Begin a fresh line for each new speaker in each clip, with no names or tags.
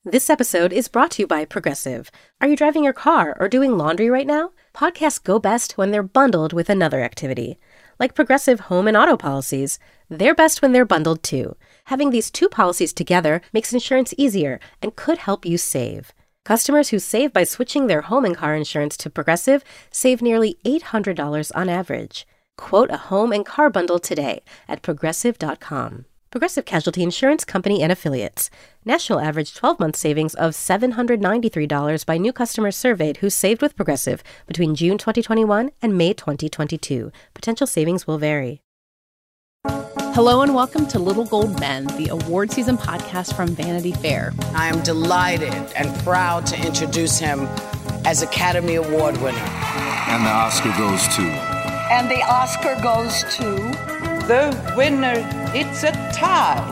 This episode is brought to you by Progressive. Are you driving your car or doing laundry right now? Podcasts go best when they're bundled with another activity. Like Progressive home and auto policies, they're best when they're bundled too. Having these two policies together makes insurance easier and could help you save. Customers who save by switching their home and car insurance to Progressive save nearly $800 on average. Quote a home and car bundle today at Progressive.com. Progressive Casualty Insurance Company and Affiliates. National average 12-month savings of $793 by new customers surveyed who saved with Progressive between June 2021 and May 2022. Potential savings will vary.
Hello and welcome to Little Gold Men, the award season podcast from Vanity Fair.
I am delighted and proud to introduce him as Academy Award winner.
And the Oscar goes to...
And the Oscar goes to...
The winner, it's a tie.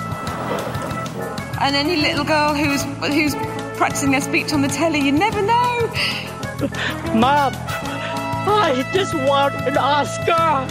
And any little girl who's practicing their speech on the telly, you never know.
Mom, I just want an Oscar.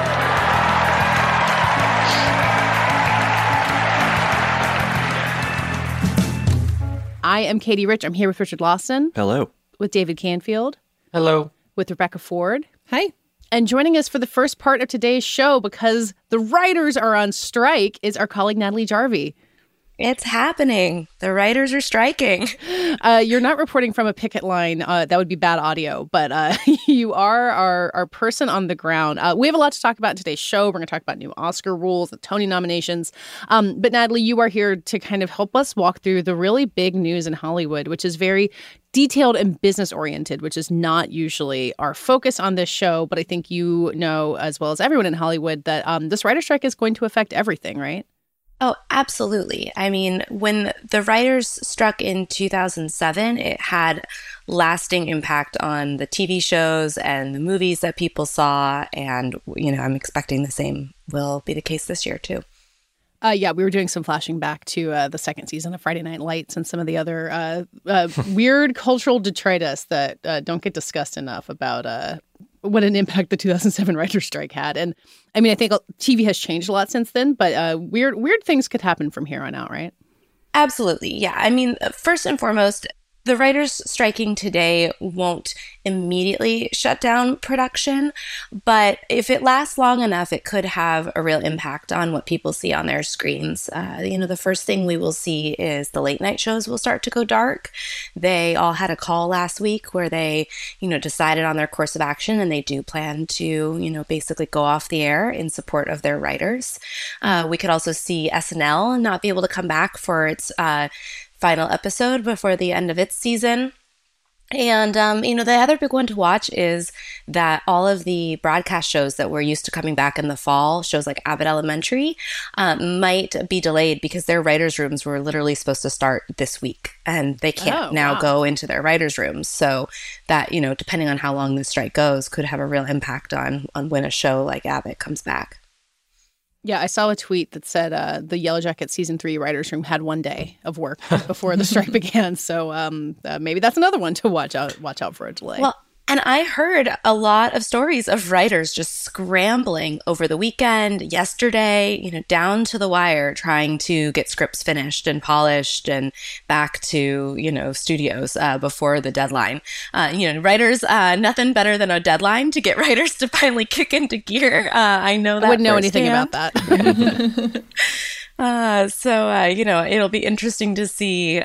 I am Katie Rich. I'm here with Richard Lawson.
Hello.
With David Canfield.
Hello.
With Rebecca Ford.
Hi.
And joining us for the first part of today's show, because the writers are on strike, is our colleague Natalie Jarvie.
It's happening. The writers are striking.
You're not reporting from a picket line. That would be bad audio, but you are our person on the ground. We have a lot to talk about in today's show. We're going to talk about new Oscar rules, the Tony nominations. But Natalie, you are here to kind of help us walk through the really big news in Hollywood, which is very detailed and business-oriented, which is not usually our focus on this show. But I think you know, as well as everyone in Hollywood, that this writer strike is going to affect everything, right?
Oh, absolutely. I mean, when the writers struck in 2007, it had lasting impact on the TV shows and the movies that people saw. And, I'm expecting the same will be the case this year, too.
Yeah, we were doing some flashing back to the second season of Friday Night Lights and some of the other weird cultural detritus that don't get discussed enough about what an impact the 2007 writer's strike had. And I mean, I think TV has changed a lot since then, but weird things could happen from here on out, right?
Absolutely. Yeah. I mean, first and foremost, the writers striking today won't immediately shut down production, but if it lasts long enough, it could have a real impact on what people see on their screens. The first thing we will see is the late night shows will start to go dark. They all had a call last week where they, decided on their course of action, and they do plan to, basically go off the air in support of their writers. We could also see SNL not be able to come back for its final episode before the end of its season. And, the other big one to watch is that all of the broadcast shows that we're used to coming back in the fall, shows like Abbott Elementary, might be delayed because their writers' rooms were literally supposed to start this week, and they can't go into their writers' rooms. So that, depending on how long the strike goes, could have a real impact on when a show like Abbott comes back.
Yeah, I saw a tweet that said the Yellow Jackets season 3 writers' room had one day of work before the strike began. So maybe that's another one to watch out for a delay.
Well, and I heard a lot of stories of writers just scrambling over the weekend, yesterday, down to the wire, trying to get scripts finished and polished and back to, studios before the deadline. Writers, nothing better than a deadline to get writers to finally kick into gear. I know that.
I wouldn't know anything about that.
It'll be interesting to see,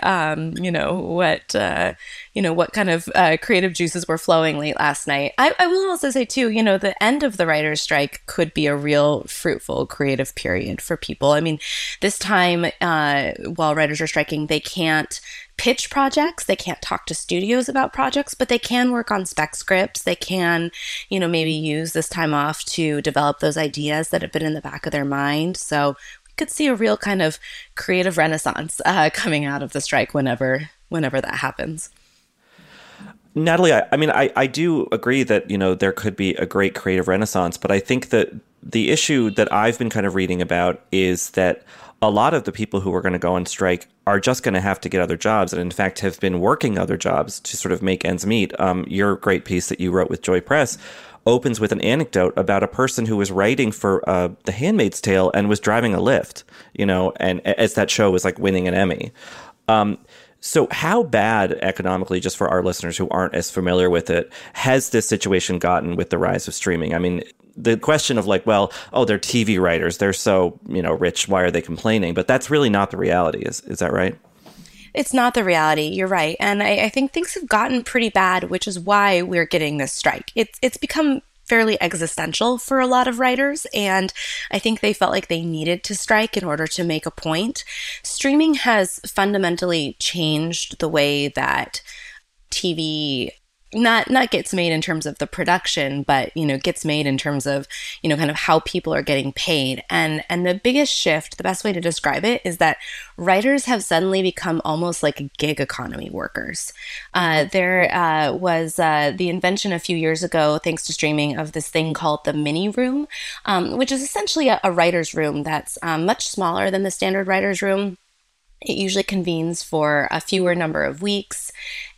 what kind of creative juices were flowing late last night. I will also say, too, the end of the writer's strike could be a real fruitful creative period for people. I mean, this time, while writers are striking, they can't pitch projects. They can't talk to studios about projects, but they can work on spec scripts. They can, maybe use this time off to develop those ideas that have been in the back of their mind. So could see a real kind of creative renaissance coming out of the strike whenever that happens.
Natalie, I do agree that, there could be a great creative renaissance, but I think that the issue that I've been kind of reading about is that a lot of the people who are going to go on strike are just going to have to get other jobs, and in fact have been working other jobs to sort of make ends meet. Your great piece that you wrote with Joy Press opens with an anecdote about a person who was writing for The Handmaid's Tale and was driving a Lyft, and as that show was like winning an Emmy. So how bad economically, just for our listeners who aren't as familiar with it, has this situation gotten with the rise of streaming? I mean, the question of like, well, oh, they're TV writers, they're so, rich, why are they complaining? But that's really not the reality. Is that right?
It's not the reality. You're right. And I think things have gotten pretty bad, which is why we're getting this strike. It's become fairly existential for a lot of writers, and I think they felt like they needed to strike in order to make a point. Streaming has fundamentally changed the way that TV not gets made in terms of the production, but gets made in terms of kind of how people are getting paid. And the biggest shift, the best way to describe it, is that writers have suddenly become almost like gig economy workers. There was the invention a few years ago, thanks to streaming, of this thing called the mini room, which is essentially a writer's room that's much smaller than the standard writer's room. It usually convenes for a fewer number of weeks,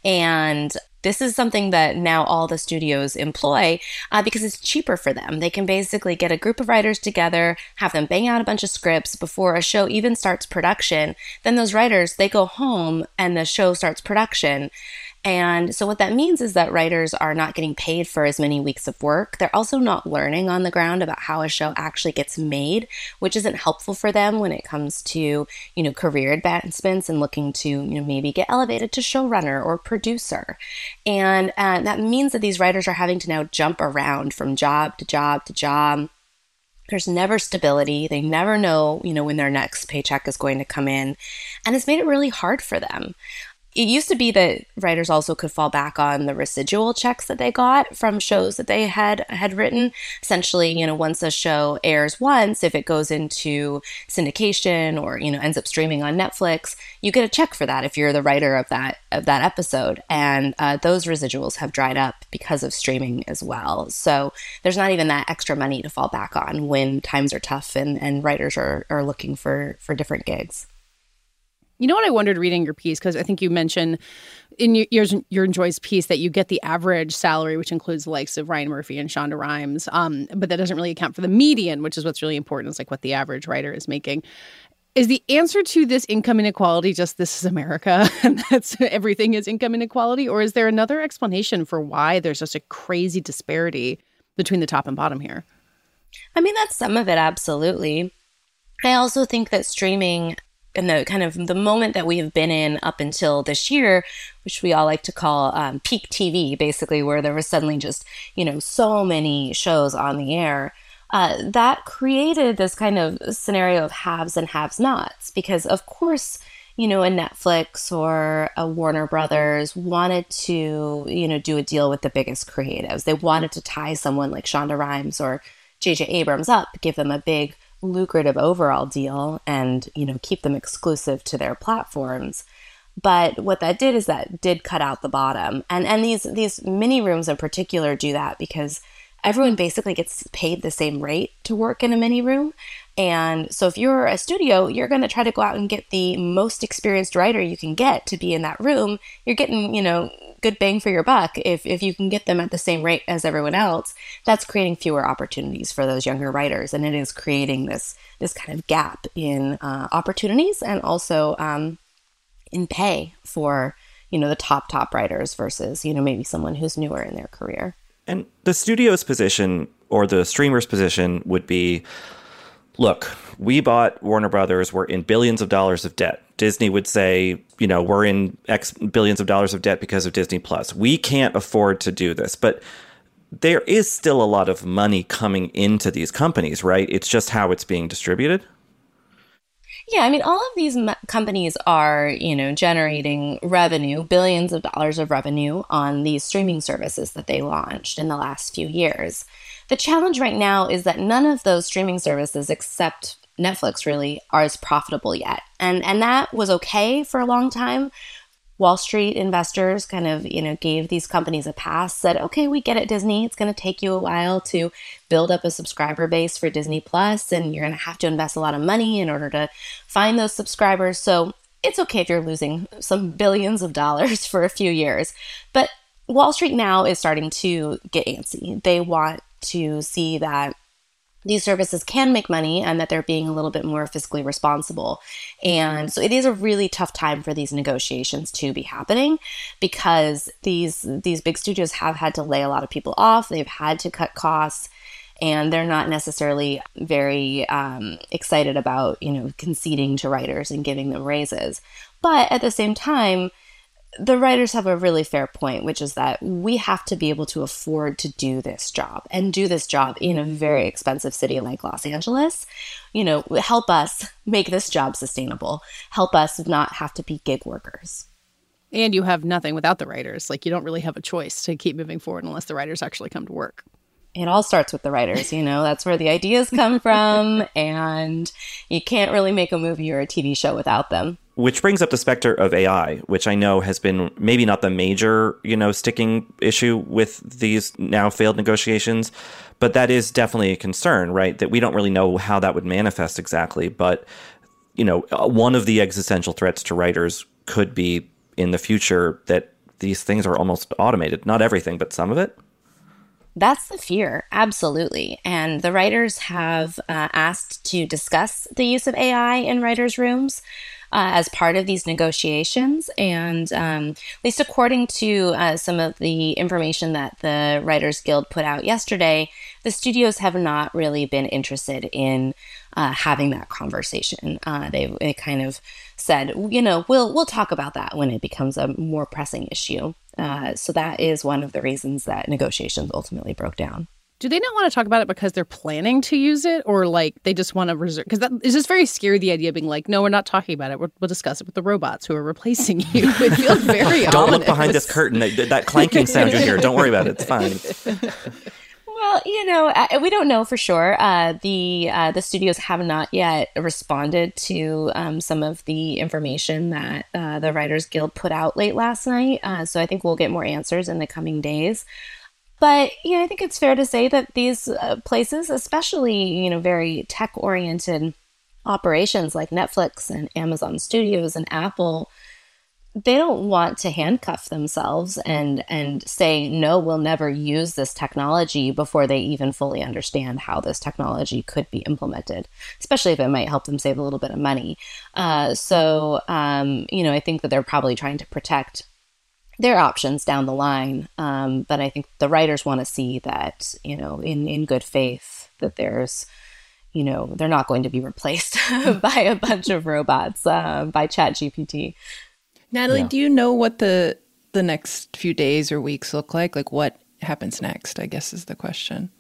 and this is something that now all the studios employ because it's cheaper for them. They can basically get a group of writers together, have them bang out a bunch of scripts before a show even starts production. Then those writers, they go home and the show starts production. And so what that means is that writers are not getting paid for as many weeks of work. They're also not learning on the ground about how a show actually gets made, which isn't helpful for them when it comes to, career advancements and looking to, maybe get elevated to showrunner or producer. And that means that these writers are having to now jump around from job to job to job. There's never stability. They never know, when their next paycheck is going to come in. And it's made it really hard for them. It used to be that writers also could fall back on the residual checks that they got from shows that they had written. Essentially, once a show airs once, if it goes into syndication or, ends up streaming on Netflix, you get a check for that if you're the writer of that episode. And those residuals have dried up because of streaming as well. So there's not even that extra money to fall back on when times are tough and writers are looking for different gigs.
You know what I wondered reading your piece, because I think you mentioned in your Joy's piece that you get the average salary, which includes the likes of Ryan Murphy and Shonda Rhimes, but that doesn't really account for the median, which is what's really important. It's like what the average writer is making. Is the answer to this income inequality just this is America and that's everything is income inequality? Or is there another explanation for why there's such a crazy disparity between the top and bottom here?
I mean, that's some of it, absolutely. I also think that streaming and the kind of the moment that we have been in up until this year, which we all like to call peak TV, basically, where there was suddenly just, so many shows on the air, that created this kind of scenario of haves and have-nots. Because, of course, a Netflix or a Warner Brothers wanted to, do a deal with the biggest creatives. They wanted to tie someone like Shonda Rhimes or J.J. Abrams up, give them a big lucrative overall deal and, keep them exclusive to their platforms. But what that did is that did cut out the bottom. And these mini rooms in particular do that because everyone basically gets paid the same rate to work in a mini room. And so if you're a studio, you're going to try to go out and get the most experienced writer you can get to be in that room. You're getting, good bang for your buck. If you can get them at the same rate as everyone else, that's creating fewer opportunities for those younger writers. And it is creating this kind of gap in opportunities and also in pay for, the top writers versus, maybe someone who's newer in their career.
And the studio's position or the streamer's position would be, look, we bought Warner Brothers, we're in billions of dollars of debt. Disney would say, we're in X billions of dollars of debt because of Disney Plus. We can't afford to do this. But there is still a lot of money coming into these companies, right? It's just how it's being distributed.
Yeah, I mean, all of these companies are, generating revenue, billions of dollars of revenue on these streaming services that they launched in the last few years. The challenge right now is that none of those streaming services, except Netflix, really, are as profitable yet. And that was okay for a long time. Wall Street investors kind of, gave these companies a pass, said, okay, we get it, Disney. It's going to take you a while to build up a subscriber base for Disney Plus, and you're going to have to invest a lot of money in order to find those subscribers. So it's okay if you're losing some billions of dollars for a few years. But Wall Street now is starting to get antsy. They want to see that these services can make money and that they're being a little bit more fiscally responsible. And so it is a really tough time for these negotiations to be happening, because these big studios have had to lay a lot of people off. They've had to cut costs, and they're not necessarily very excited about, conceding to writers and giving them raises. But at the same time, the writers have a really fair point, which is that we have to be able to afford to do this job, and do this job in a very expensive city like Los Angeles. Help us make this job sustainable. Help us not have to be gig workers.
And you have nothing without the writers. Like, you don't really have a choice to keep moving forward unless the writers actually come to work.
It all starts with the writers, that's where the ideas come from, and you can't really make a movie or a TV show without them.
Which brings up the specter of AI, which I know has been maybe not the major, sticking issue with these now failed negotiations, but that is definitely a concern, right? That we don't really know how that would manifest exactly. But, one of the existential threats to writers could be in the future that these things are almost automated. Not everything, but some of it.
That's the fear, absolutely. And the writers have asked to discuss the use of AI in writers' rooms as part of these negotiations. And at least according to some of the information that the Writers Guild put out yesterday, the studios have not really been interested in having that conversation. They kind of said, we'll talk about that when it becomes a more pressing issue. So that is one of the reasons that negotiations ultimately broke down.
Do they not want to talk about it because they're planning to use it, or like they just want to reserve? Because that is just very scary, the idea of being like, no, we're not talking about it. We'll discuss it with the robots who are replacing you. It feels very
Don't ominous. Look behind this curtain. That clanking sound you hear. Don't worry about it. It's fine.
Well, we don't know for sure. The studios have not yet responded to some of the information that the Writers Guild put out late last night. So I think we'll get more answers in the coming days. But, I think it's fair to say that these places, especially, very tech-oriented operations like Netflix and Amazon Studios and Apple, they don't want to handcuff themselves and say, no, we'll never use this technology before they even fully understand how this technology could be implemented, especially if it might help them save a little bit of money. I think that they're probably trying to protect their options down the line. But I think the writers want to see that, in good faith, that there's, they're not going to be replaced by a bunch of robots, by ChatGPT.
Natalie, do you know what the next few days or weeks look like? Like, what happens next, I guess, is the question.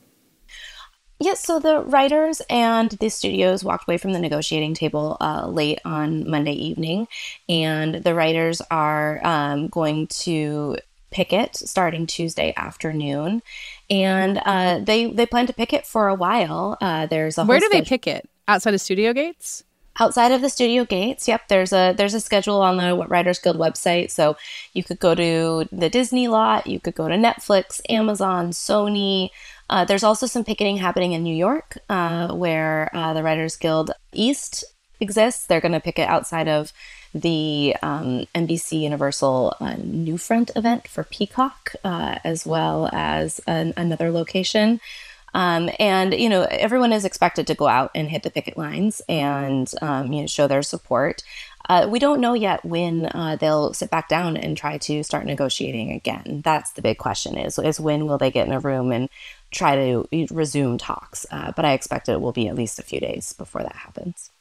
Yes, so the writers and the studios walked away from the negotiating table late on Monday evening, and the writers are going to picket starting Tuesday afternoon, and they plan to picket for a while. There's a
Where do they picket? Outside of studio gates?
Outside of the studio gates, yep. There's a schedule on the Writers Guild website, so you could go to the Disney lot, you could go to Netflix, Amazon, Sony. There's also some picketing happening in New York, where the Writers Guild East exists. They're going to picket outside of the NBC Universal New Front event for Peacock, as well as another location. Everyone is expected to go out and hit the picket lines and, show their support. We don't know yet when they'll sit back down and try to start negotiating again. That's the big question is when will they get in a room and try to resume talks? But I expect it will be at least a few days before that happens.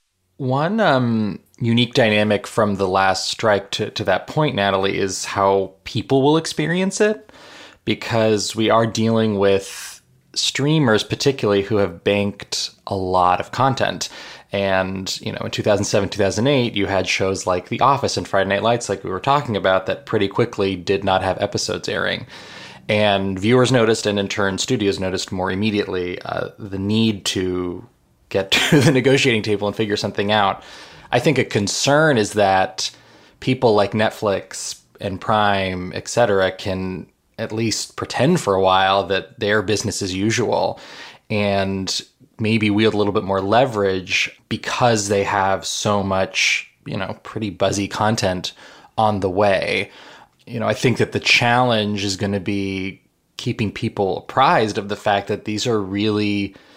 One unique dynamic from the last strike to that point, Natalie, is how people will experience it, because we are dealing with streamers particularly who have banked a lot of content. And, in 2007, 2008, you had shows like The Office and Friday Night Lights, like we were talking about, that pretty quickly did not have episodes airing. And viewers noticed, and in turn, studios noticed more immediately the need to get to the negotiating table and figure something out. I think a concern is that people like Netflix and Prime, et cetera, can at least pretend for a while that they're business as usual and maybe wield a little bit more leverage because they have so much, pretty buzzy content on the way. I think that the challenge is going to be keeping people apprised of the fact that these are really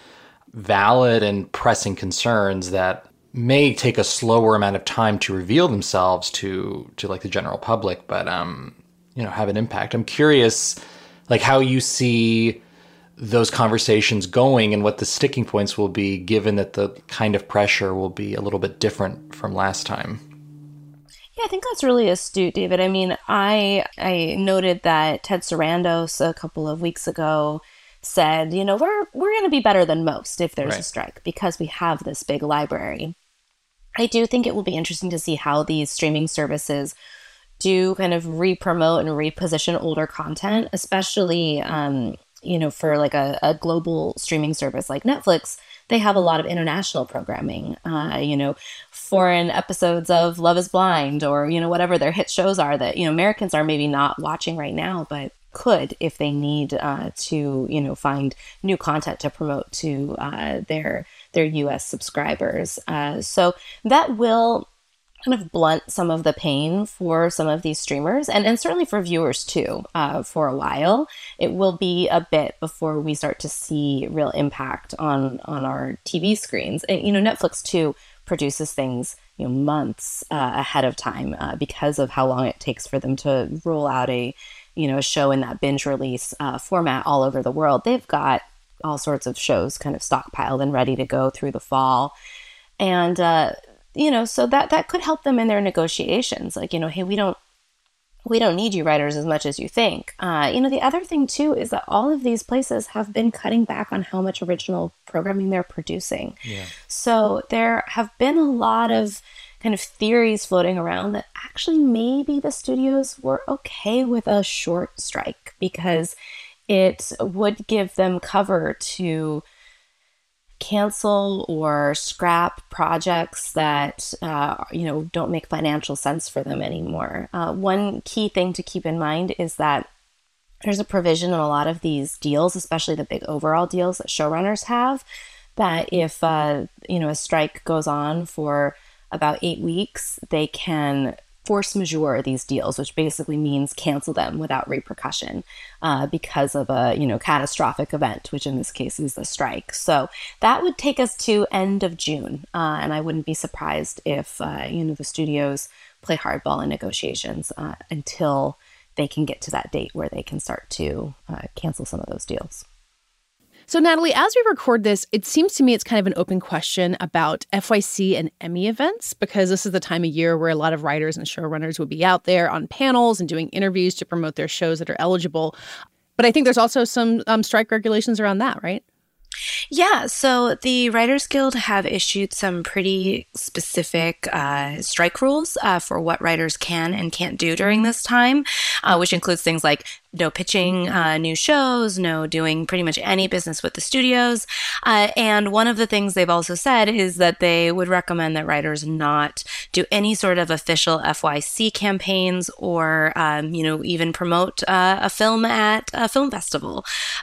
valid and pressing concerns that may take a slower amount of time to reveal themselves to like the general public, but have an impact. I'm curious, like, how you see those conversations going and what the sticking points will be, given that the kind of pressure will be a little bit different from last time.
Yeah, I think that's really astute, David. I mean, I noted that Ted Sarandos a couple of weeks ago said, we're going to be better than most if there's a strike because we have this big library. I do think it will be interesting to see how these streaming services do kind of re-promote and reposition older content, especially, for like a global streaming service like Netflix. They have a lot of international programming, foreign episodes of Love is Blind or, whatever their hit shows are that, Americans are maybe not watching right now, but could if they need to, find new content to promote to their US subscribers. So that will kind of blunt some of the pain for some of these streamers and certainly for viewers too. For a while, it will be a bit before we start to see real impact on our TV screens. And, Netflix too produces things months ahead of time because of how long it takes for them to roll out a show in that binge release format all over the world. They've got all sorts of shows kind of stockpiled and ready to go through the fall. And, so that could help them in their negotiations. Like, hey, we don't need you writers as much as you think. The other thing too is that all of these places have been cutting back on how much original programming they're producing. Yeah. So there have been a lot of kind of theories floating around that actually maybe the studios were okay with a short strike because it would give them cover to cancel or scrap projects that, don't make financial sense for them anymore. One key thing to keep in mind is that there's a provision in a lot of these deals, especially the big overall deals that showrunners have, that if, a strike goes on for about 8 weeks, they can force majeure these deals, which basically means cancel them without repercussion because of a catastrophic event, which in this case is a strike. So that would take us to end of June, and I wouldn't be surprised if the studios play hardball in negotiations until they can get to that date where they can start to cancel some of those deals.
So, Natalie, as we record this, it seems to me it's kind of an open question about FYC and Emmy events, because this is the time of year where a lot of writers and showrunners would be out there on panels and doing interviews to promote their shows that are eligible. But I think there's also some strike regulations around that, right?
Yeah, so the Writers Guild have issued some pretty specific strike rules for what writers can and can't do during this time, which includes things like no pitching new shows, no doing pretty much any business with the studios. And one of the things they've also said is that they would recommend that writers not do any sort of official FYC campaigns or, even promote a film at a film festival.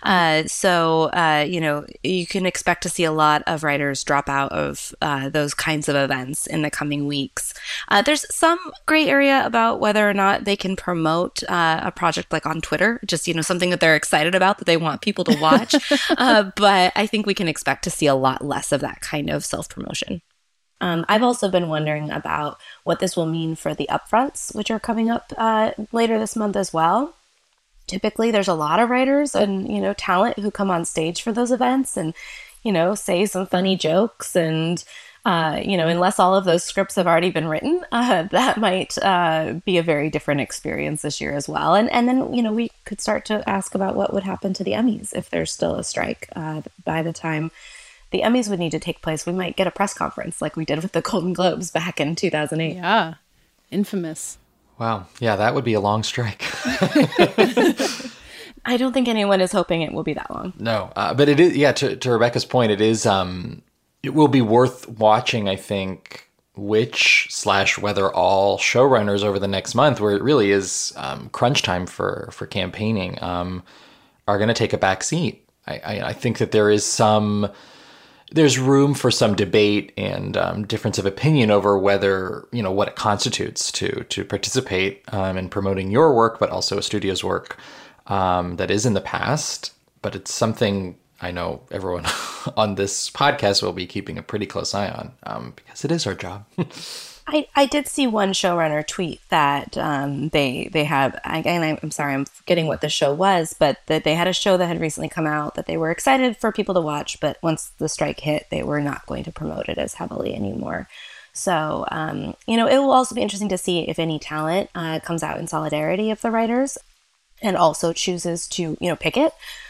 So you can expect to see a lot of writers drop out of those kinds of events in the coming weeks. There's some gray area about whether or not they can promote a project like on Twitter, just, something that they're excited about that they want people to watch. But I think we can expect to see a lot less of that kind of self-promotion. I've also been wondering about what this will mean for the upfronts, which are coming up later this month as well. Typically, there's a lot of writers and, talent who come on stage for those events and, say some funny jokes and, unless all of those scripts have already been written, that might be a very different experience this year as well. And then, we could start to ask about what would happen to the Emmys if there's still a strike. By the time the Emmys would need to take place, we might get a press conference like we did with the Golden Globes back in 2008.
Yeah, infamous.
Wow. Yeah, that would be a long strike.
I don't think anyone is hoping it will be that long.
No, but it is, to Rebecca's point, it is, it will be worth watching, I think, whether all showrunners over the next month, where it really is crunch time for campaigning, are going to take a back seat. I think that there's room for some debate and difference of opinion over whether, what it constitutes to participate in promoting your work, but also a studio's work that is in the past. But it's something I know everyone on this podcast will be keeping a pretty close eye on, because it is our job.
I did see one showrunner tweet that they have, and I'm sorry, I'm forgetting what the show was, but that they had a show that had recently come out that they were excited for people to watch, but once the strike hit, they were not going to promote it as heavily anymore. So, it will also be interesting to see if any talent comes out in solidarity of the writers and also chooses to, picket,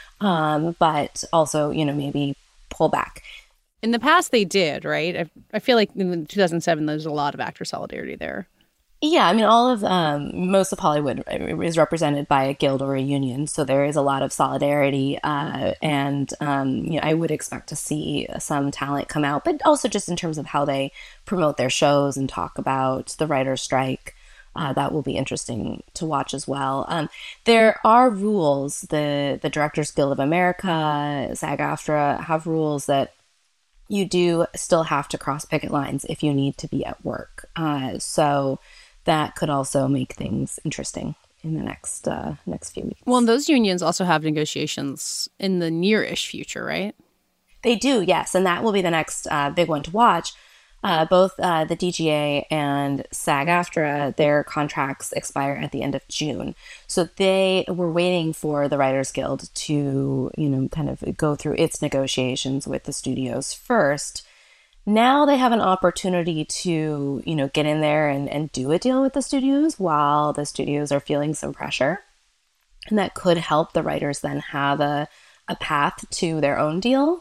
but also, maybe pull back.
In the past, they did, right? I feel like in 2007, there's a lot of actor solidarity there.
Yeah, I mean, most of Hollywood is represented by a guild or a union, so there is a lot of solidarity, and I would expect to see some talent come out, but also just in terms of how they promote their shows and talk about the writer's strike. That will be interesting to watch as well. There are rules. The Directors Guild of America, SAG-AFTRA have rules that you do still have to cross picket lines if you need to be at work. So that could also make things interesting in the next few weeks.
Well, and those unions also have negotiations in the near-ish future, right?
They do, yes. And that will be the next big one to watch. Both the DGA and SAG-AFTRA, their contracts expire at the end of June. So they were waiting for the Writers Guild to, kind of go through its negotiations with the studios first. Now they have an opportunity to, get in there and do a deal with the studios while the studios are feeling some pressure. And that could help the writers then have a path to their own deal.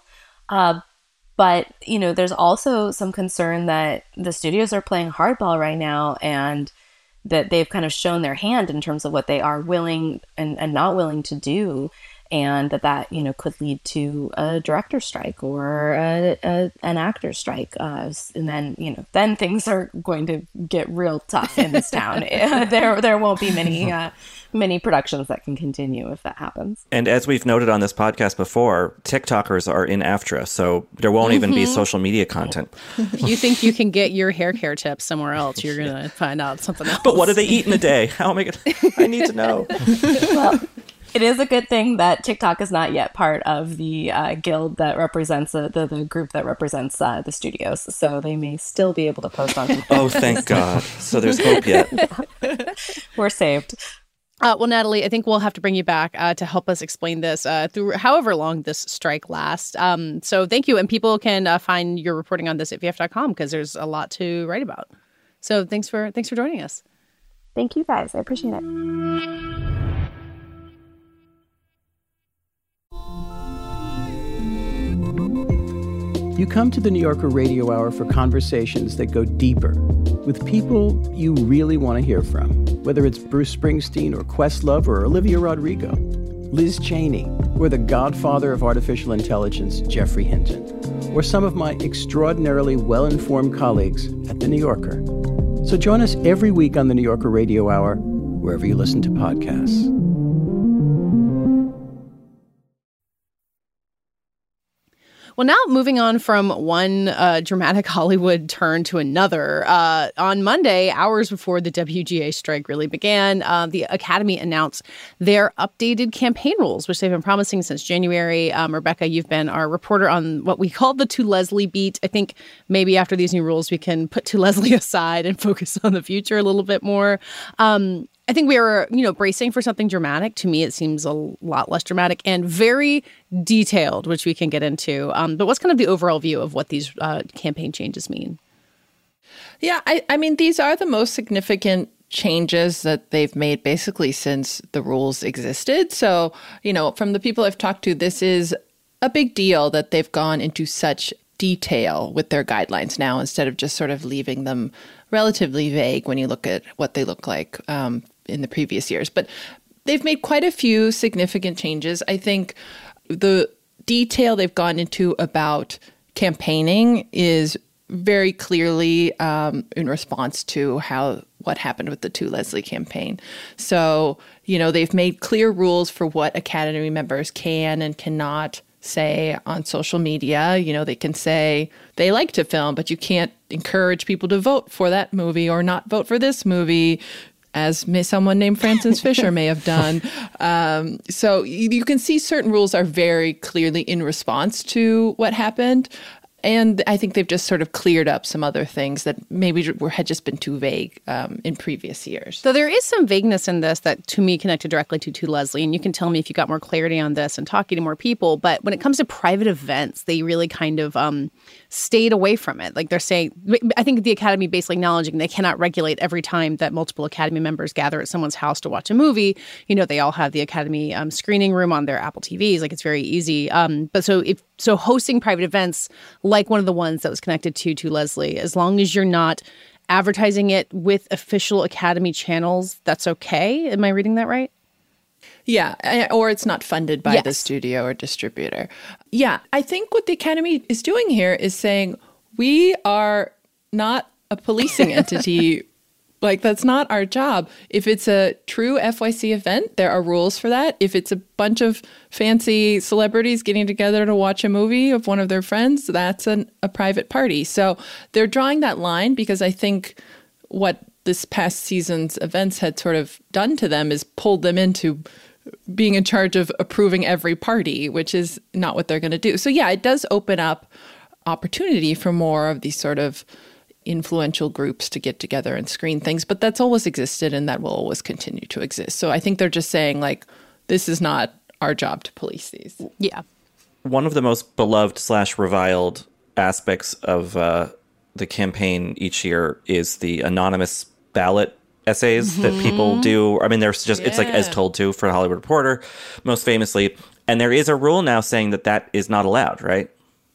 But, there's also some concern that the studios are playing hardball right now and that they've kind of shown their hand in terms of what they are willing and not willing to do. And that could lead to a director's strike or an actor's strike. And then things are going to get real tough in this town. There won't be many productions that can continue if that happens.
And as we've noted on this podcast before, TikTokers are in AFTRA, so there won't even be social media content.
If you think you can get your hair care tips somewhere else, you're going to find out something else.
But what do they eat in a day? How am I going to... I need to know.
Well, it is a good thing that TikTok is not yet part of the guild that represents the group that represents the studios. So they may still be able to post on TikTok.
Oh, thank God. So there's hope yet.
We're saved.
Well, Natalie, I think we'll have to bring you back to help us explain this through however long this strike lasts. So thank you. And people can find your reporting on this at VF.com because there's a lot to write about. So thanks for joining us.
Thank you, guys. I appreciate it.
You come to the New Yorker Radio Hour for conversations that go deeper with people you really want to hear from, whether it's Bruce Springsteen or Questlove or Olivia Rodrigo, Liz Cheney, or the godfather of artificial intelligence, Geoffrey Hinton, or some of my extraordinarily well-informed colleagues at The New Yorker. So join us every week on the New Yorker Radio Hour, wherever you listen to podcasts.
Well, now moving on from one dramatic Hollywood turn to another. On Monday, hours before the WGA strike really began, the Academy announced their updated campaign rules, which they've been promising since January. Rebecca, you've been our reporter on what we call the To Leslie beat. I think maybe after these new rules, we can put To Leslie aside and focus on the future a little bit more. I think we are, bracing for something dramatic. To me, it seems a lot less dramatic and very detailed, which we can get into. But what's kind of the overall view of what these campaign changes mean?
Yeah, I mean, these are the most significant changes that they've made basically since the rules existed. So, from the people I've talked to, this is a big deal that they've gone into such detail with their guidelines now instead of just sort of leaving them relatively vague when you look at what they look like in the previous years. But they've made quite a few significant changes. I think the detail they've gone into about campaigning is very clearly in response to what happened with the To Leslie campaign. So, they've made clear rules for what Academy members can and cannot say on social media. They can say they like to film, but you can't encourage people to vote for that movie or not vote for this movie. as someone named Frances Fisher may have done. So you can see certain rules are very clearly in response to what happened. And I think they've just sort of cleared up some other things that maybe had just been too vague in previous years.
So there is some vagueness in this that, to me, connected directly to Leslie. And you can tell me if you got more clarity on this and talking to more people. But when it comes to private events, they really kind of stayed away from it. Like they're saying, I think the Academy basically acknowledging they cannot regulate every time that multiple Academy members gather at someone's house to watch a movie. You know, they all have the Academy screening room on their Apple TVs. Like it's very easy. But so hosting private events, like one of the ones that was connected to Leslie, as long as you're not advertising it with official Academy channels, that's okay. Am I reading that right?
Yeah, or it's not funded by the studio or distributor. Yeah, I think what the Academy is doing here is saying, we are not a policing entity. Like, that's not our job. If it's a true FYC event, there are rules for that. If it's a bunch of fancy celebrities getting together to watch a movie of one of their friends, that's a private party. So they're drawing that line because I think what this past season's events had sort of done to them is pulled them into being in charge of approving every party, which is not what they're going to do. So yeah, it does open up opportunity for more of these sort of influential groups to get together and screen things, but that's always existed and that will always continue to exist. So I think they're just saying, like, this is not our job to police these.
Yeah.
One of the most beloved / reviled aspects of the campaign each year is the anonymous ballot essays that people do. I mean, there's just, it's like As Told To for Hollywood Reporter, most famously. And there is a rule now saying that is not allowed, right?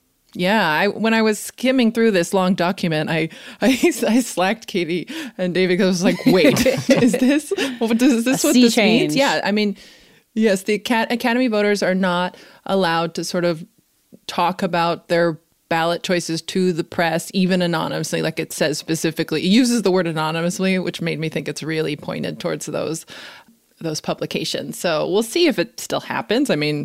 Yeah, when I was skimming through this long document, I slacked Katie and David because I was like, wait, is this what this means? Yeah, I mean, yes, the Academy voters are not allowed to sort of talk about their ballot choices to the press, even anonymously, like it says specifically. It uses the word anonymously, which made me think it's really pointed towards those publications. So we'll see if it still happens. I mean,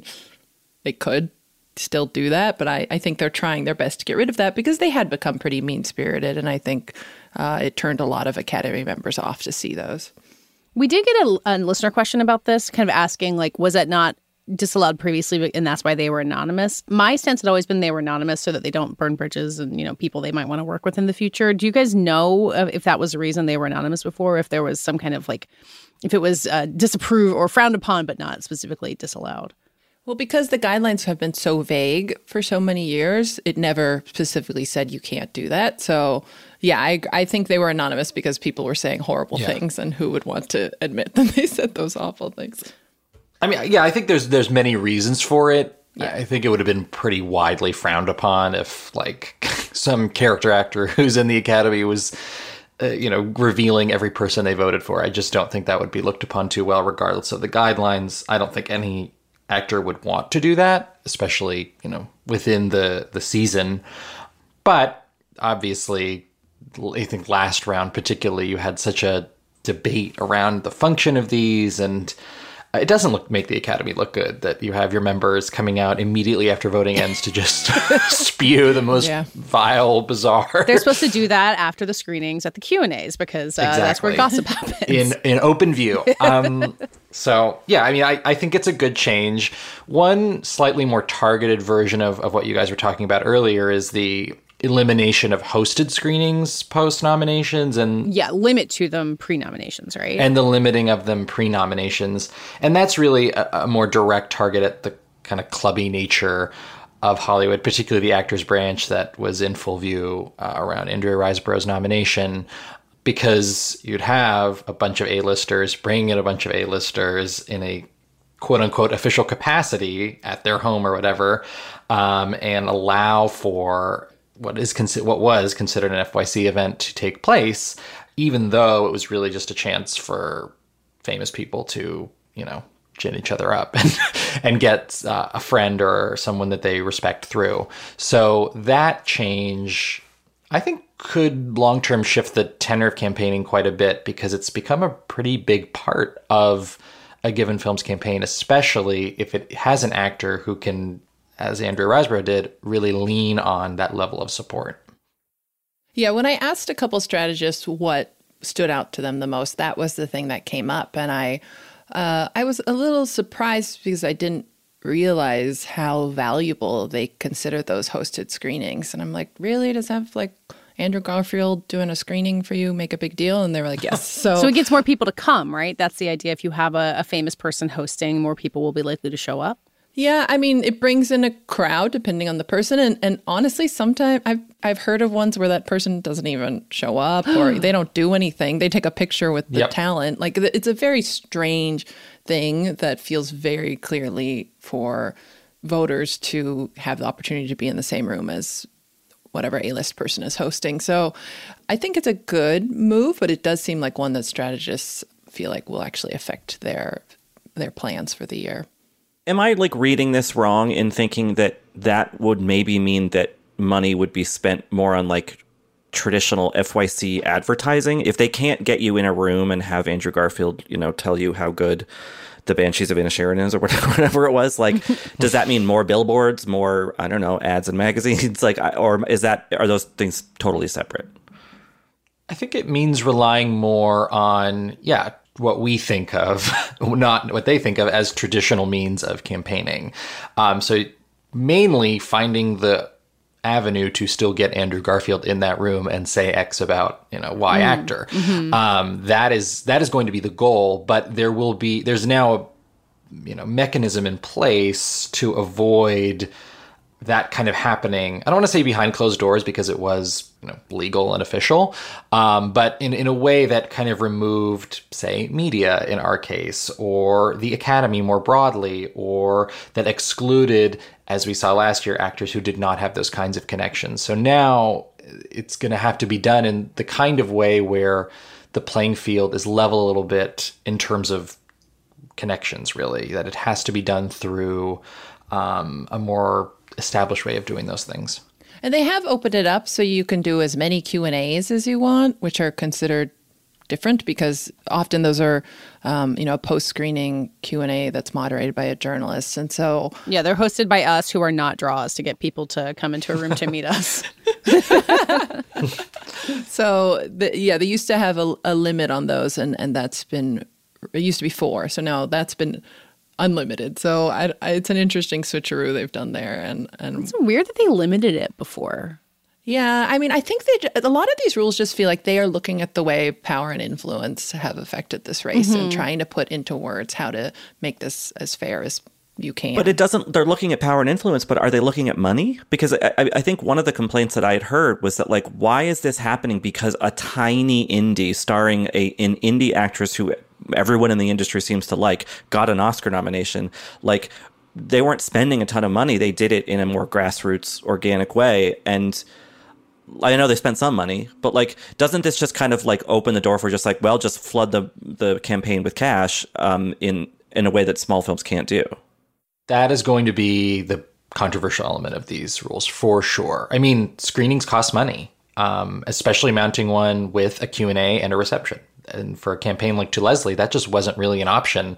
it could still do that, but I think they're trying their best to get rid of that because they had become pretty mean-spirited, and I think it turned a lot of Academy members off to see those.
We did get a listener question about this, kind of asking, like, was that not disallowed previously, and that's why they were anonymous? My stance had always been they were anonymous so that they don't burn bridges and, you know, people they might want to work with in the future. Do you guys know if that was the reason they were anonymous before, if there was some kind of, like, if it was disapproved or frowned upon but not specifically disallowed?
Well, because the guidelines have been so vague for so many years, it never specifically said you can't do that. So, yeah, I think they were anonymous because people were saying horrible things, and who would want to admit that they said those awful things?
I mean, yeah, I think there's many reasons for it. Yeah. I think it would have been pretty widely frowned upon if, like, some character actor who's in the Academy was, revealing every person they voted for. I just don't think that would be looked upon too well, regardless of the guidelines. I don't think any actor would want to do that, especially, within the season. But obviously, I think last round particularly, you had such a debate around the function of these, and it doesn't make the Academy look good that you have your members coming out immediately after voting ends to just spew the most vile, bizarre.
They're supposed to do that after the screenings at the Q&As because that's where gossip happens.
In open view. So, yeah, I mean, I think it's a good change. One slightly more targeted version of what you guys were talking about earlier is the elimination of hosted screenings post-nominations and
limit to them pre-nominations, right?
And the limiting of them pre-nominations. And that's really a more direct target at the kind of clubby nature of Hollywood, particularly the actors branch that was in full view around Andrea Riseborough's nomination, because you'd have a bunch of A-listers bringing in a bunch of A-listers in a quote-unquote official capacity at their home or whatever, and allow for what was considered an FYC event to take place, even though it was really just a chance for famous people to, gin each other up and get a friend or someone that they respect through. So that change, I think, could long-term shift the tenor of campaigning quite a bit, because it's become a pretty big part of a given film's campaign, especially if it has an actor who can, as Andrea Riseborough did, really lean on that level of support.
Yeah, when I asked a couple strategists what stood out to them the most. That was the thing that came up. And I was a little surprised because I didn't realize how valuable they consider those hosted screenings. And I'm like, really? Does have like Andrew Garfield doing a screening for you make a big deal? And they were like, yes.
So it gets more people to come, right? That's the idea. If you have a famous person hosting, more people will be likely to show up.
Yeah, I mean, it brings in a crowd depending on the person. And honestly, sometimes I've heard of ones where that person doesn't even show up or they don't do anything. They take a picture with the talent. Like, it's a very strange thing that feels very clearly for voters to have the opportunity to be in the same room as whatever A-list person is hosting. So I think it's a good move, but it does seem like one that strategists feel like will actually affect their plans for the year.
Am I like reading this wrong in thinking that that would maybe mean that money would be spent more on like traditional FYC advertising? If they can't get you in a room and have Andrew Garfield, tell you how good the Banshees of Inisherin is or whatever it was, like, does that mean more billboards, more, I don't know, ads in magazines? Like, or are those things totally separate?
I think it means relying more on, what we think of, not what they think of as traditional means of campaigning. So mainly finding the avenue to still get Andrew Garfield in that room and say X about, Y actor. Mm-hmm. That is going to be the goal, but there's now a mechanism in place to avoid that kind of happening. I don't want to say behind closed doors because it was legal and official, but in a way that kind of removed, say, media in our case, or the Academy more broadly, or that excluded, as we saw last year, actors who did not have those kinds of connections. So now it's going to have to be done in the kind of way where the playing field is level a little bit in terms of connections, really, that it has to be done through a more established way of doing those things.
And they have opened it up so you can do as many Q&As as you want, which are considered different because often those are, a post-screening Q&A that's moderated by a journalist. And so...
Yeah, they're hosted by us who are not draws to get people to come into a room to meet us.
So, they used to have a limit on those, and that's been... It used to be 4, so now that's been unlimited. So it's an interesting switcheroo they've done there. And
it's weird that they limited it before.
Yeah, I mean, I think a lot of these rules just feel like they are looking at the way power and influence have affected this race and trying to put into words how to make this as fair as you can.
But they're looking at power and influence, but are they looking at money? Because I think one of the complaints that I had heard was that, like, why is this happening? Because a tiny indie starring an indie actress who everyone in the industry seems to like got an Oscar nomination. Like, they weren't spending a ton of money. They did it in a more grassroots, organic way. And I know they spent some money, but like, doesn't this just kind of like open the door for just like, well, just flood the campaign with cash in a way that small films can't do?
That is going to be the controversial element of these rules for sure. I mean, screenings cost money, especially mounting one with a Q&A and a reception. And for a campaign like To Leslie, that just wasn't really an option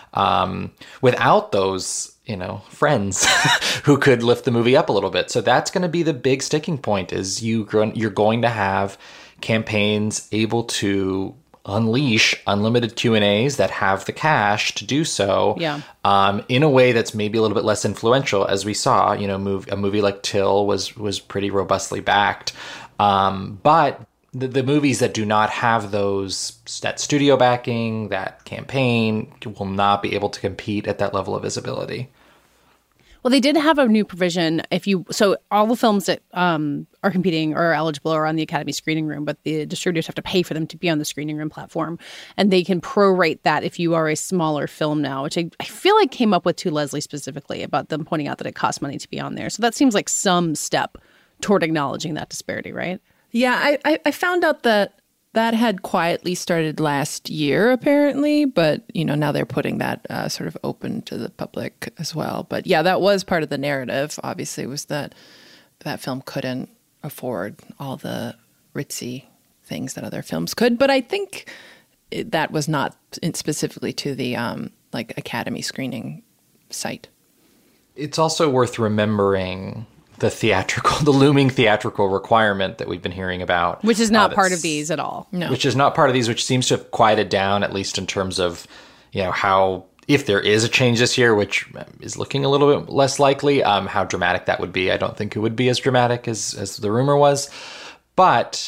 without those, friends who could lift the movie up a little bit. So that's going to be the big sticking point is you're going to have campaigns able to unleash unlimited Q&As that have the cash to do so in a way that's maybe a little bit less influential. As we saw, a movie like Till was pretty robustly backed. But the movies that do not have that studio backing, that campaign, will not be able to compete at that level of visibility.
Well, they did have a new provision. So all the films that are competing or are eligible are on the Academy screening room, but the distributors have to pay for them to be on the screening room platform. And they can prorate that if you are a smaller film now, which I feel like came up with To Leslie specifically about them pointing out that it costs money to be on there. So that seems like some step toward acknowledging that disparity, right?
Yeah, I found out that had quietly started last year, apparently, but, now they're putting that sort of open to the public as well. But yeah, that was part of the narrative, obviously, was that film couldn't afford all the ritzy things that other films could. But I think that was not specifically to the Academy screening site.
It's also worth remembering the looming theatrical requirement that we've been hearing about.
Which is not part of these at all.
No.
Which is not part of these, which seems to have quieted down, at least in terms of, how, if there is a change this year, which is looking a little bit less likely, how dramatic that would be. I don't think it would be as dramatic as the rumor was. But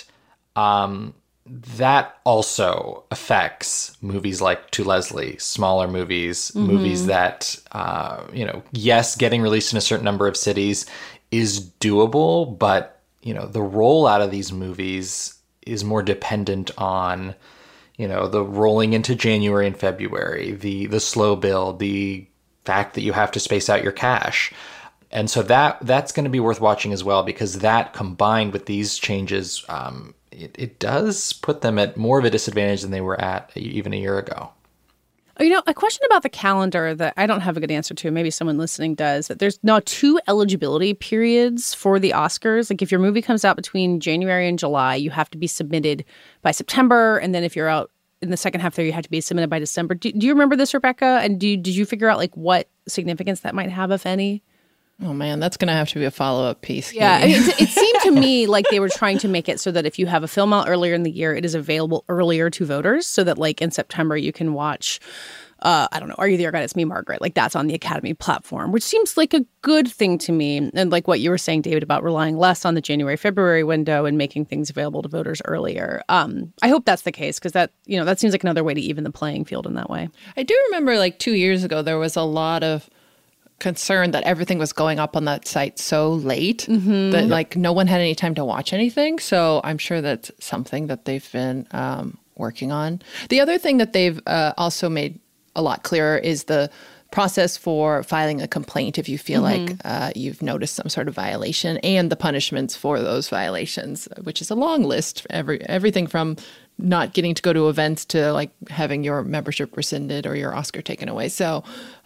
that also affects movies like To Leslie, smaller movies, movies that, yes, getting released in a certain number of cities is doable, but, the rollout of these movies is more dependent on, the rolling into January and February, the slow build, the fact that you have to space out your cash. And so that's going to be worth watching as well, because that combined with these changes, it does put them at more of a disadvantage than they were at even a year ago.
A question about the calendar that I don't have a good answer to, maybe someone listening does, that there's now 2 eligibility periods for the Oscars. Like if your movie comes out between January and July, you have to be submitted by September. And then if you're out in the second half there, you have to be submitted by December. Do you remember this, Rebecca? And did you figure out like what significance that might have, if any?
Oh, man, that's going to have to be a follow-up piece.
Yeah, it seemed to me like they were trying to make it so that if you have a film out earlier in the year, it is available earlier to voters so that like in September you can watch, I don't know, Are You There, God? It's Me, Margaret. Like that's on the Academy platform, which seems like a good thing to me. And like what you were saying, David, about relying less on the January-February window and making things available to voters earlier. I hope that's the case because that seems like another way to even the playing field in that way.
I do remember like 2 years ago, there was a lot of concern that everything was going up on that site so late that like no one had any time to watch anything. So I'm sure that's something that they've been working on. The other thing that they've also made a lot clearer is the process for filing a complaint if you feel like you've noticed some sort of violation, and the punishments for those violations, which is a long list. Everything from not getting to go to events to like having your membership rescinded or your Oscar taken away. So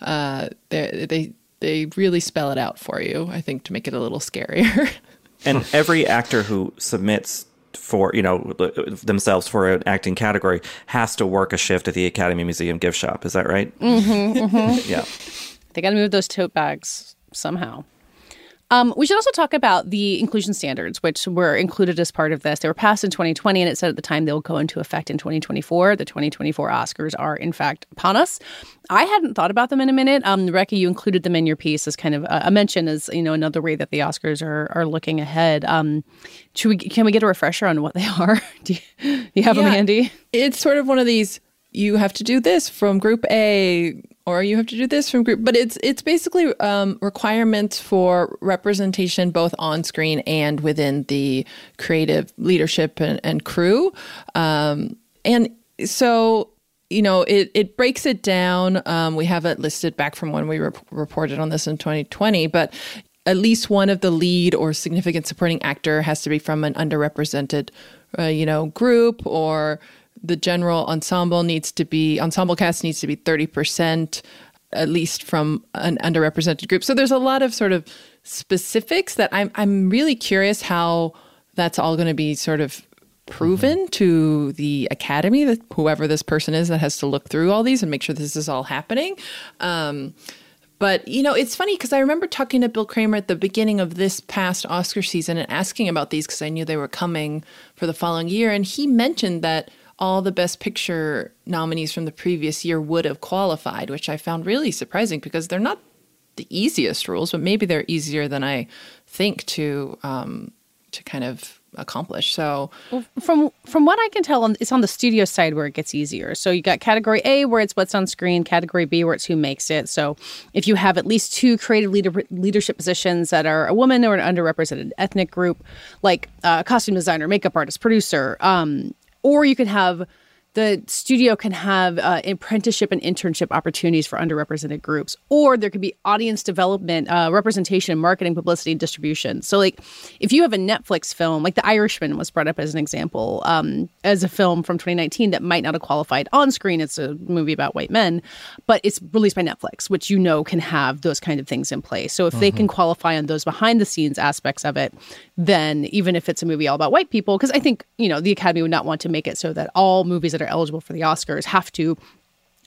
they really spell it out for you, I think, to make it a little scarier.
And every actor who submits for, themselves for an acting category has to work a shift at the Academy Museum gift shop. Is that right? Yeah.
They got to move those tote bags somehow. We should also talk about the inclusion standards, which were included as part of this. They were passed in 2020, and it said at the time they will go into effect in 2024. The 2024 Oscars are, in fact, upon us. I hadn't thought about them in a minute. Rebecca, you included them in your piece as kind of a mention as, another way that the Oscars are looking ahead. Can we get a refresher on what they are? Do you have them handy?
It's sort of one of these, you have to do this from Group A, or you have to do this from group. But it's basically requirements for representation both on screen and within the creative leadership and crew. And so, it breaks it down. We have it listed back from when we reported on this in 2020, but at least one of the lead or significant supporting actor has to be from an underrepresented, group, or the general ensemble cast needs to be 30%, at least from an underrepresented group. So there's a lot of sort of specifics that I'm really curious how that's all going to be sort of proven to the Academy, that whoever this person is that has to look through all these and make sure this is all happening. But, it's funny because I remember talking to Bill Kramer at the beginning of this past Oscar season and asking about these because I knew they were coming for the following year. And he mentioned that all the Best Picture nominees from the previous year would have qualified, which I found really surprising because they're not the easiest rules, but maybe they're easier than I think to kind of accomplish. So
from what I can tell, it's on the studio side where it gets easier. So you got category A where it's what's on screen, category B where it's who makes it. So if you have at least 2 creative leadership positions that are a woman or an underrepresented ethnic group, like costume designer, makeup artist, producer, or you can have the studio can have apprenticeship and internship opportunities for underrepresented groups, or there could be audience development, representation, marketing, publicity, and distribution. So like if you have a Netflix film, like The Irishman was brought up as an example, as a film from 2019 that might not have qualified on screen. It's a movie about white men, but it's released by Netflix, which can have those kind of things in place. So if they can qualify on those behind the scenes aspects of it, then even if it's a movie all about white people, because I think, the Academy would not want to make it so that all movies that are eligible for the Oscars have to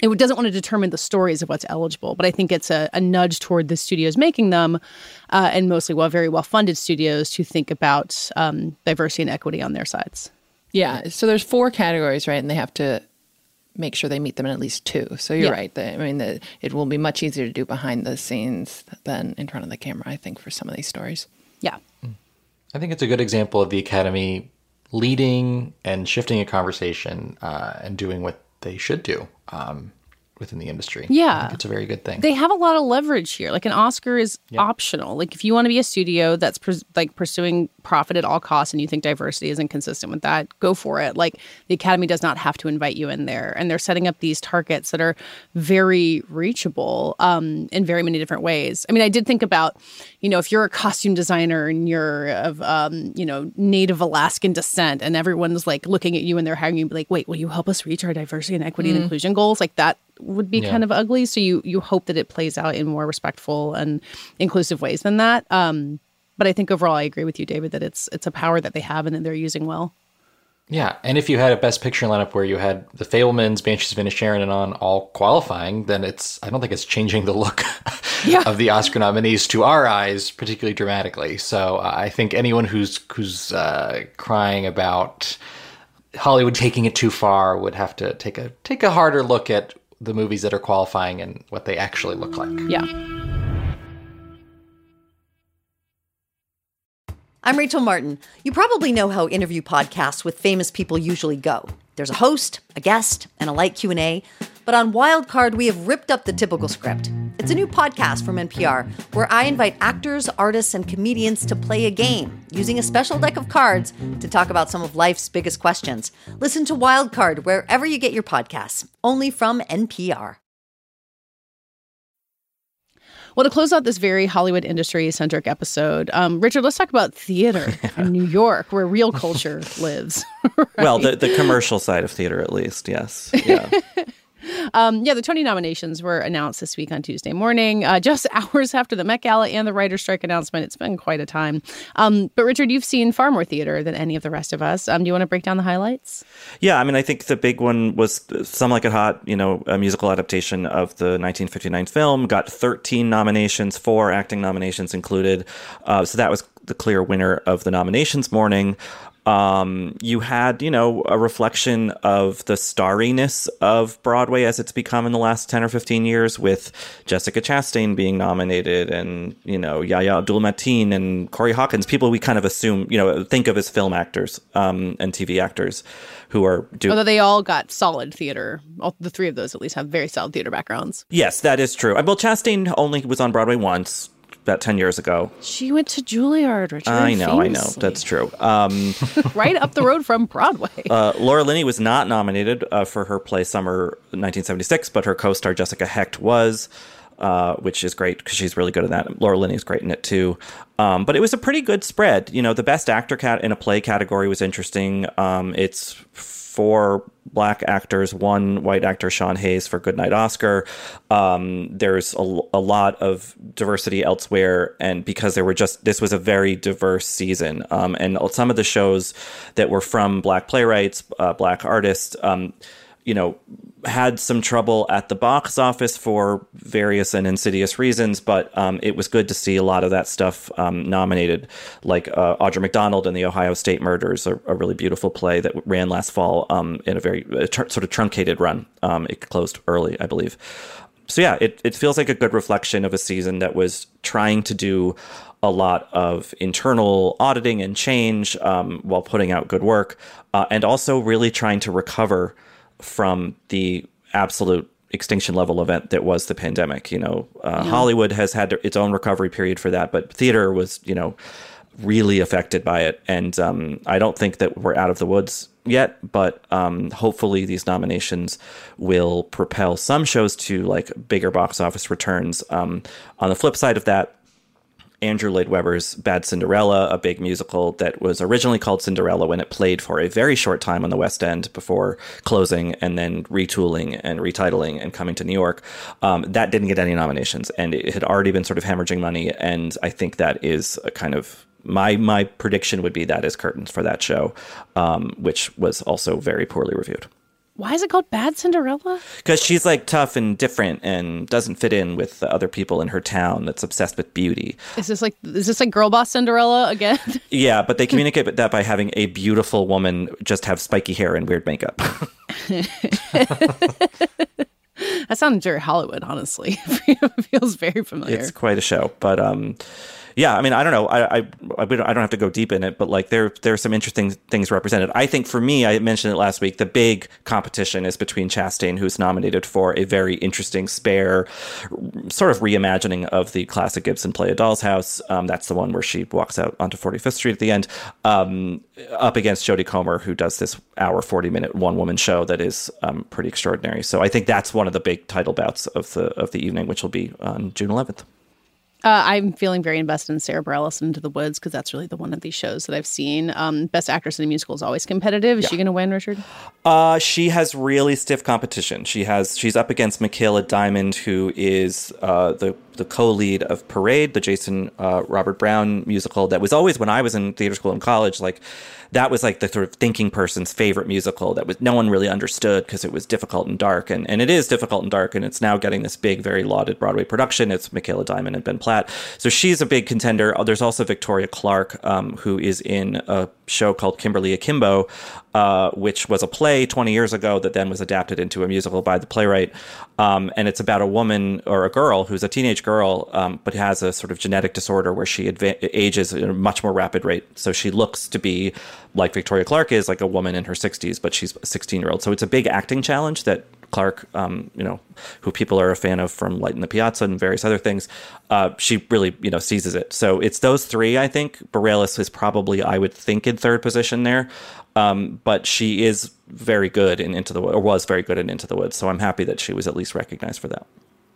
it doesn't want to determine the stories of what's eligible, but I think it's a nudge toward the studios making them, and mostly very well-funded studios, to think about diversity and equity on their sides.
Yeah, so there's 4 categories, right? And they have to make sure they meet them in at least 2. So you're right. It will be much easier to do behind the scenes than in front of the camera, I think, for some of these stories.
Yeah.
I think it's a good example of the Academy leading and shifting a conversation and doing what they should do within the industry.
Yeah.
I think it's a very good thing.
They have a lot of leverage here. Like, an Oscar is optional. Like, if you want to be a studio that's pursuing profit at all costs and you think diversity isn't consistent with that, go for it. Like, the Academy does not have to invite you in there. And they're setting up these targets that are very reachable in very many different ways. I mean, I did think about, if you're a costume designer and you're of, Native Alaskan descent, and everyone's like looking at you and they're hiring you, like, wait, will you help us reach our diversity and equity and inclusion goals? Like, that would be kind of ugly. So you hope that it plays out in more respectful and inclusive ways than that. But I think overall, I agree with you, David, that it's a power that they have and that they're using well.
Yeah, and if you had a Best Picture lineup where you had The Fabelmans, Banshees of Inisherin, and on all qualifying, then I don't think it's changing the look of the Oscar nominees to our eyes particularly dramatically. So I think anyone who's crying about Hollywood taking it too far would have to take a harder look at the movies that are qualifying and what they actually look like.
Yeah.
I'm Rachel Martin. You probably know how interview podcasts with famous people usually go. There's a host, a guest, and a light Q&A. But on Wildcard, we have ripped up the typical script. It's a new podcast from NPR where I invite actors, artists, and comedians to play a game using a special deck of cards to talk about some of life's biggest questions. Listen to Wildcard wherever you get your podcasts, only from NPR.
Well, to close out this very Hollywood industry-centric episode, Richard, let's talk about theater in New York, where real culture lives. Right?
Well, the commercial side of theater, at least, yes. Yeah.
The Tony nominations were announced this week on Tuesday morning, just hours after the Met Gala and the writer's strike announcement. It's been quite a time. But Richard, you've seen far more theater than any of the rest of us. Do you want to break down the highlights?
Yeah, I mean, I think the big one was Some Like It Hot, a musical adaptation of the 1959 film, got 13 nominations, 4 acting nominations included. So that was the clear winner of the nominations morning. You had, a reflection of the starriness of Broadway as it's become in the last 10 or 15 years, with Jessica Chastain being nominated and, Yahya Abdul-Mateen and Corey Hawkins, people we kind of assume, think of as film actors and TV actors who are doing.
Although they all got solid theater. All the 3 of those at least have very solid theater backgrounds.
Yes, that is true. Well, Chastain only was on Broadway once. About 10 years ago.
She went to Juilliard, Richard.
I know. That's true.
Right up the road from Broadway.
Laura Linney was not nominated for her play Summer 1976, but her co-star Jessica Hecht was, which is great because she's really good at that. Laura Linney is great in it too. But it was a pretty good spread. The best actor in a play category was interesting. It's 4 black actors, 1 white actor, Sean Hayes, for Goodnight Oscar. There's a lot of diversity elsewhere, and because this was a very diverse season. And some of the shows that were from black playwrights, black artists, had some trouble at the box office for various and insidious reasons, but it was good to see a lot of that stuff nominated, like Audra McDonald and the Ohio State Murders, a really beautiful play that ran last fall in a very sort of truncated run. It closed early, I believe. So yeah, it feels like a good reflection of a season that was trying to do a lot of internal auditing and change while putting out good work, and also really trying to recover from the absolute extinction level event that was the pandemic. Hollywood has had its own recovery period for that, but theater was, really affected by it. And I don't think that we're out of the woods yet, but hopefully these nominations will propel some shows to bigger box office returns. On the flip side of that, Andrew Lloyd Webber's Bad Cinderella, a big musical that was originally called Cinderella when it played for a very short time on the West End before closing and then retooling and retitling and coming to New York. That didn't get any nominations, and it had already been sort of hemorrhaging money. And I think that is a kind of my prediction would be that is curtains for that show, which was also very poorly reviewed.
Why is it called Bad Cinderella?
Because she's like tough and different and doesn't fit in with the other people in her town that's obsessed with beauty.
Is this like Girl Boss Cinderella again?
Yeah, but they communicate that by having a beautiful woman just have spiky hair and weird makeup.
That sounds very Hollywood, honestly. It feels very familiar.
It's quite a show, but yeah, I mean, I don't know. I don't have to go deep in it, but like there are some interesting things represented. I think for me, I mentioned it last week, the big competition is between Chastain, who's nominated for a very interesting, spare sort of reimagining of the classic Gibson play A Doll's House. That's the one where she walks out onto 45th Street at the end, up against Jodie Comer, who does this hour, 40-minute one-woman show that is pretty extraordinary. So I think that's one of the big title bouts of the evening, which will be on June 11th.
I'm feeling very invested in Sarah Bareilles Into the Woods because that's really the one of these shows that I've seen. Best Actress in a Musical is always competitive. Is she going to win, Richard?
She has really stiff competition. She's up against Michaela Diamond, who is the co-lead of Parade, the Jason Robert Brown musical that was always, when I was in theater school in college, like that was like the sort of thinking person's favorite musical that was no one really understood because it was difficult and dark. And it is difficult and dark, and it's now getting this big, very lauded Broadway production. It's Michaela Diamond and Ben Platt. So she's a big contender. There's also Victoria Clark, who is in a show called Kimberly Akimbo, which was a play 20 years ago that then was adapted into a musical by the playwright. And it's about a woman or a girl who's a teenage girl, but has a sort of genetic disorder where she ages at a much more rapid rate. So she looks to be like Victoria Clark is, like a woman in her 60s, but she's a 16-year-old. So it's a big acting challenge that Clark, who people are a fan of from Light in the Piazza and various other things, she really, seizes it. So it's those three, I think. Bareilles is probably, I would think, in third position there. But she is very good in Into the Woods, or was very good in Into the Woods. So I'm happy that she was at least recognized for that.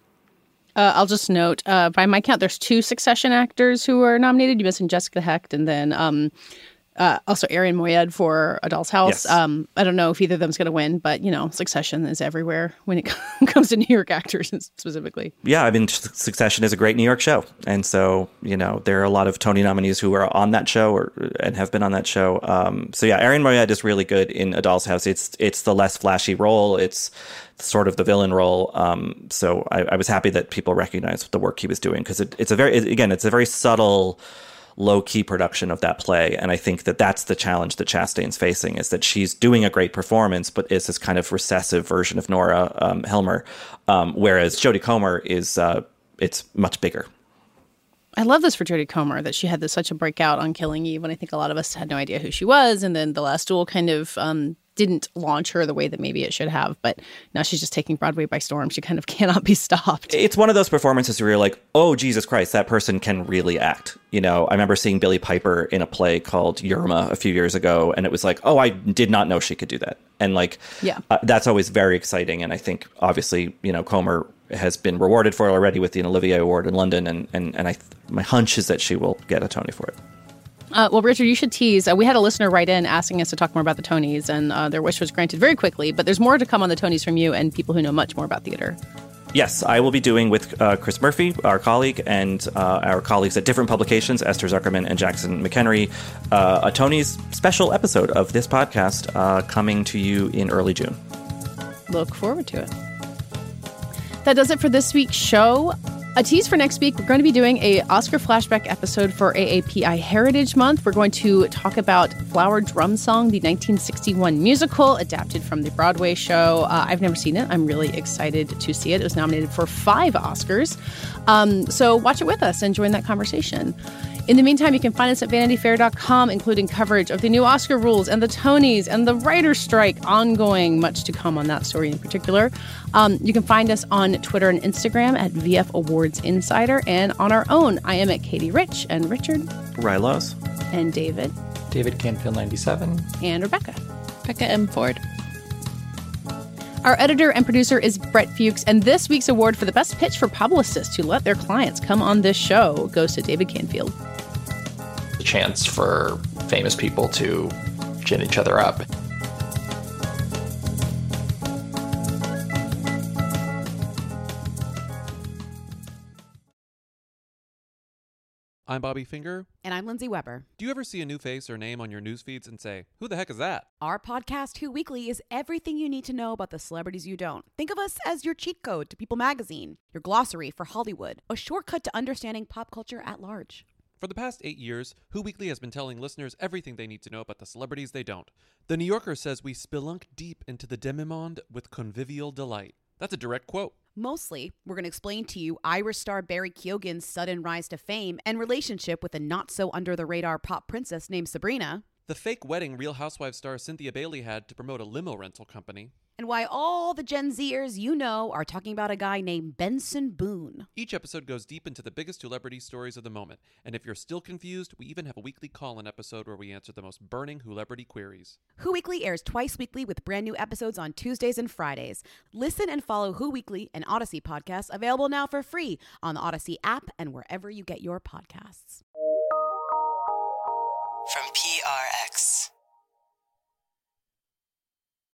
I'll just note, by my count, there's 2 Succession actors who are nominated. You mentioned Jessica Hecht, and then also Arian Moayed for A Doll's House.
Yes.
I don't know if either of them's going to win, but, Succession is everywhere when it comes to New York actors specifically.
Yeah, I mean, Succession is a great New York show. And so, there are a lot of Tony nominees who are on that show and have been on that show. So yeah, Arian Moayed is really good in A Doll's House. It's the less flashy role. It's sort of the villain role. So I was happy that people recognized the work he was doing, because it's a very subtle, low-key production of that play. And I think that that's the challenge that Chastain's facing, is that she's doing a great performance, but is this kind of recessive version of Nora Helmer, whereas Jodie Comer is, it's much bigger.
I love this for Jodie Comer, that she had such a breakout on Killing Eve, when I think a lot of us had no idea who she was. And then The Last Duel kind of didn't launch her the way that maybe it should have. But now she's just taking Broadway by storm. She kind of cannot be stopped.
It's one of those performances where you're like, oh, Jesus Christ, that person can really act. I remember seeing Billie Piper in a play called Yerma a few years ago, and it was like, oh, I did not know she could do that. And that's always very exciting. And I think, obviously, Comer has been rewarded for it already with the Olivier Award in London. And my hunch is that she will get a Tony for it.
Well, Richard, you should tease. We had a listener write in asking us to talk more about the Tonys, and their wish was granted very quickly. But there's more to come on the Tonys from you and people who know much more about theater.
Yes, I will be doing with Chris Murphy, our colleague, and our colleagues at different publications, Esther Zuckerman and Jackson McHenry, a Tonys special episode of this podcast coming to you in early June.
Look forward to it. That does it for this week's show. A tease for next week, we're going to be doing a Oscar flashback episode for AAPI Heritage Month. We're going to talk about Flower Drum Song, the 1961 musical adapted from the Broadway show. I've never seen it. I'm really excited to see it. It was nominated for 5 Oscars. So watch it with us and join that conversation. In the meantime, you can find us at VanityFair.com, including coverage of the new Oscar rules and the Tonys and the writer's strike ongoing, much to come on that story in particular. You can find us on Twitter and Instagram at VF Awards Insider, and on our own, I am at Katie Rich, and Richard.
Rylos.
And David.
David Canfield 97.
And Rebecca.
Becca M. Ford.
Our editor and producer is Brett Fuchs, and this week's award for the best pitch for publicists who let their clients come on this show goes to David Canfield.
A chance for famous people to gin each other up.
I'm Bobby Finger.
And I'm Lindsay Weber.
Do you ever see a new face or name on your news feeds and say, who the heck is that?
Our podcast, Who Weekly, is everything you need to know about the celebrities you don't. Think of us as your cheat code to People magazine, your glossary for Hollywood, a shortcut to understanding pop culture at large.
For the past 8 years, Who Weekly has been telling listeners everything they need to know about the celebrities they don't. The New Yorker says we spelunk deep into the demi-monde with convivial delight. That's a direct quote.
Mostly, we're going to explain to you Irish star Barry Keoghan's sudden rise to fame and relationship with a not-so-under-the-radar pop princess named Sabrina.
The fake wedding Real Housewives star Cynthia Bailey had to promote a limo rental company.
And why all the Gen Zers you know are talking about a guy named Benson Boone.
Each episode goes deep into the biggest celebrity stories of the moment. And if you're still confused, we even have a weekly call-in episode where we answer the most burning celebrity queries.
Who Weekly airs twice weekly with brand new episodes on Tuesdays and Fridays. Listen and follow Who Weekly, an Odyssey podcast, available now for free on the Odyssey app and wherever you get your podcasts.
From PRX.